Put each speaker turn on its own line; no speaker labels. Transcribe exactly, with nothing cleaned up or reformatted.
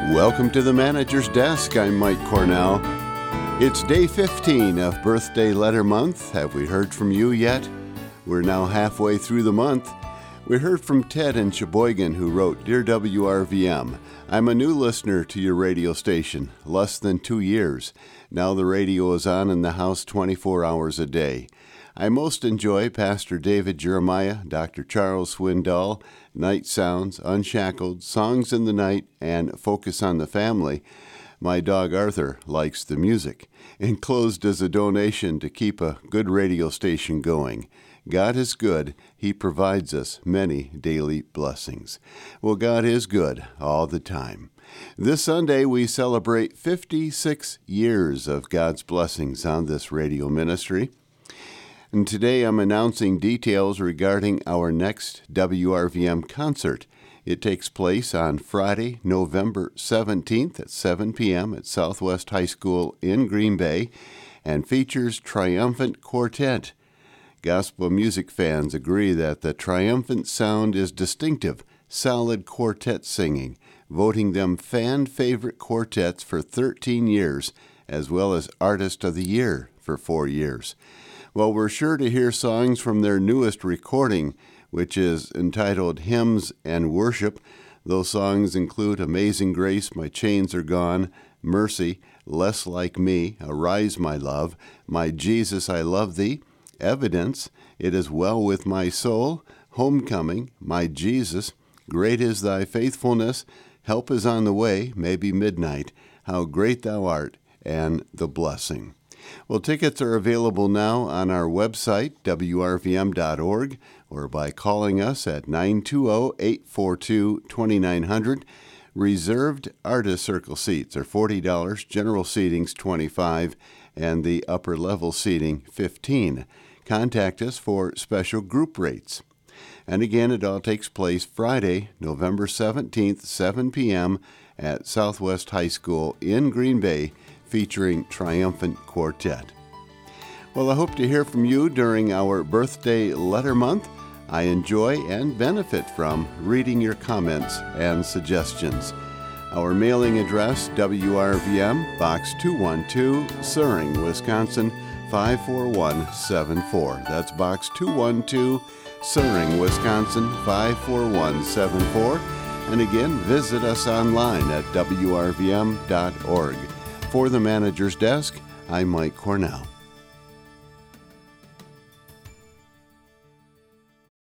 Welcome to the Manager's Desk. I'm Mike Cornell. It's day fifteen of Birthday Letter Month. Have we heard from you yet? We're now halfway through the month. We heard from Ted in Sheboygan, who wrote, Dear W R V M, I'm a new listener to your radio station, less than two years. Now the radio is on in the house twenty-four hours a day. I most enjoy Pastor David Jeremiah, Doctor Charles Swindoll, Night Sounds, Unshackled, Songs in the Night, and Focus on the Family. My dog Arthur likes the music. Enclosed is a donation to keep a good radio station going. God is good. He provides us many daily blessings. Well, God is good all the time. This Sunday, we celebrate fifty-six years of God's blessings on this radio ministry. And today I'm announcing details regarding our next W R V M concert. It takes place on Friday, November seventeenth at seven p.m. at Southwest High School in Green Bay and features Triumphant Quartet. Gospel music fans agree that the Triumphant sound is distinctive, solid quartet singing, voting them fan favorite quartets for thirteen years, as well as Artist of the Year for four years. Well, we're sure to hear songs from their newest recording, which is entitled Hymns and Worship. Those songs include Amazing Grace, My Chains Are Gone, Mercy, Less Like Me, Arise My Love, My Jesus, I Love Thee, Evidence, It Is Well With My Soul, Homecoming, My Jesus, Great Is Thy Faithfulness, Help Is on the Way, Maybe Midnight, How Great Thou Art, and The Blessing. Well, tickets are available now on our website, W R V M dot org, or by calling us at nine two zero, eight four two, two nine zero zero. Reserved Artist Circle seats are forty dollars, general seating's twenty-five dollars, and the upper level seating fifteen dollars. Contact us for special group rates. And again, it all takes place Friday, November seventeenth, seven p.m. at Southwest High School in Green Bay, featuring Triumphant Quartet. Well, I hope to hear from you during our Birthday Letter Month. I enjoy and benefit from reading your comments and suggestions. Our mailing address, W R V M, Box two one two, Suring, Wisconsin, five four one seven four. That's Box two one two, Suring, Wisconsin, five four one seven four. And again, visit us online at W R V M dot org. For the Manager's Desk, I'm Mike Cornell.